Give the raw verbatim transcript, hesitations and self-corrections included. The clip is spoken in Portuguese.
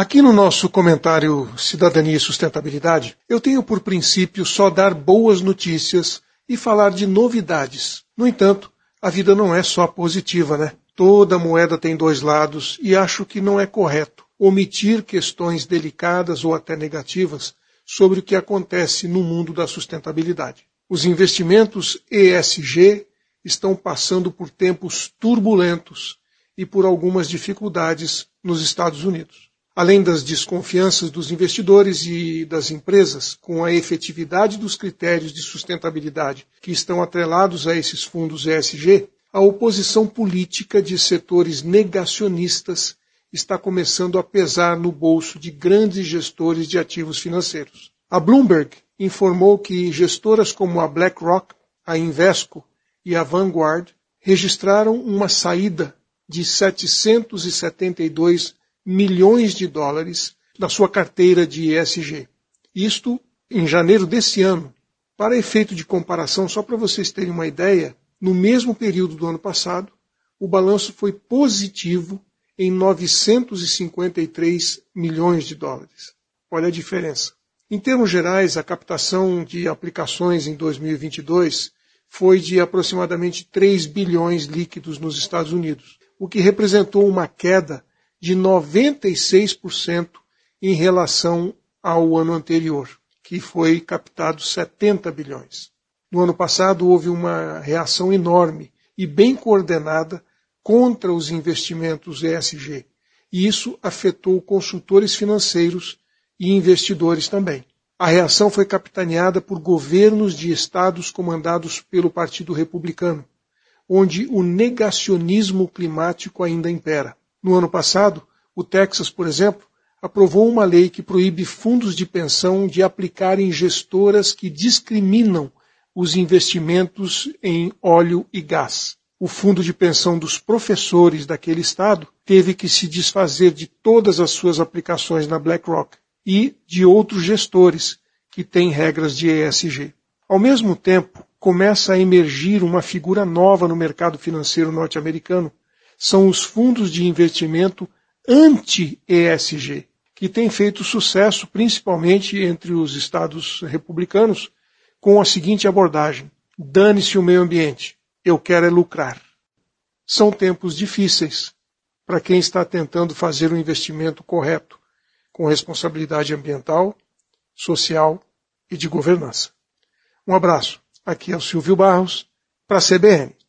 Aqui no nosso comentário Cidadania e Sustentabilidade, eu tenho por princípio só dar boas notícias e falar de novidades. No entanto, a vida não é só positiva, né? Toda moeda tem dois lados e acho que não é correto omitir questões delicadas ou até negativas sobre o que acontece no mundo da sustentabilidade. Os investimentos E S G estão passando por tempos turbulentos e por algumas dificuldades nos Estados Unidos. Além das desconfianças dos investidores e das empresas com a efetividade dos critérios de sustentabilidade que estão atrelados a esses fundos E S G, a oposição política de setores negacionistas está começando a pesar no bolso de grandes gestores de ativos financeiros. A Bloomberg informou que gestoras como a BlackRock, a Invesco e a Vanguard registraram uma saída de setecentos e setenta e dois milhões de dólares da sua carteira de E S G. Isto em janeiro desse ano. Para efeito de comparação, só para vocês terem uma ideia, no mesmo período do ano passado, o balanço foi positivo em novecentos e cinquenta e três milhões de dólares. Olha a diferença. Em termos gerais, a captação de aplicações em dois mil e vinte e dois foi de aproximadamente três bilhões líquidos nos Estados Unidos, o que representou uma queda de noventa e seis por cento em relação ao ano anterior, que foi captado setenta bilhões. No ano passado houve uma reação enorme e bem coordenada contra os investimentos E S G, e isso afetou consultores financeiros e investidores também. A reação foi capitaneada por governos de estados comandados pelo Partido Republicano, onde o negacionismo climático ainda impera. No ano passado, o Texas, por exemplo, aprovou uma lei que proíbe fundos de pensão de aplicarem gestoras que discriminam os investimentos em óleo e gás. O fundo de pensão dos professores daquele estado teve que se desfazer de todas as suas aplicações na BlackRock e de outros gestores que têm regras de E S G. Ao mesmo tempo, começa a emergir uma figura nova no mercado financeiro norte-americano. São os fundos de investimento anti-E S G, que têm feito sucesso principalmente entre os estados republicanos, com a seguinte abordagem: dane-se o meio ambiente, eu quero é lucrar. São tempos difíceis para quem está tentando fazer um investimento correto, com responsabilidade ambiental, social e de governança. Um abraço. Aqui é o Silvio Barros, para a C B N.